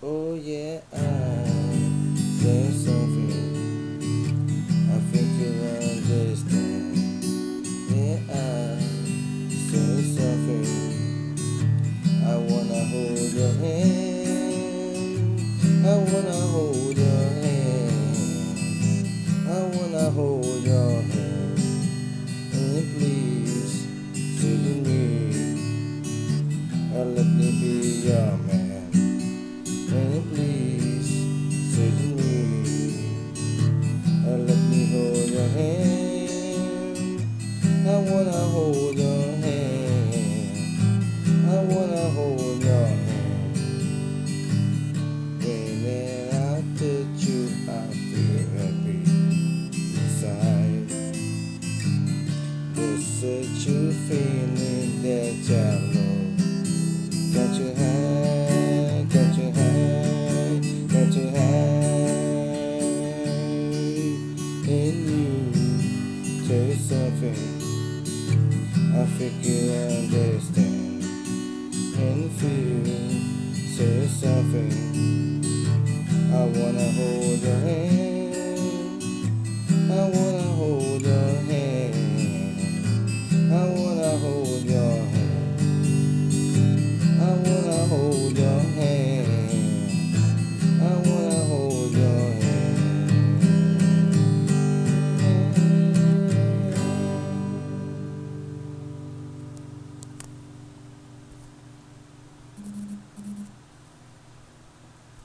Oh yeah, there's something I think you'll understand. Yeah, there's something I wanna hold your hand. I wanna hold your hand. I wanna hold your hand. And please, say to me, let me be your man. And please, say to me, let me hold your hand. I wanna hold your hand. I wanna hold your hand. When I touch you, I feel happy inside. There's such a feeling that I love. Got you high, got you high, got you high. And you tell something I think you understand and feel. Say something I wanna hold your hand.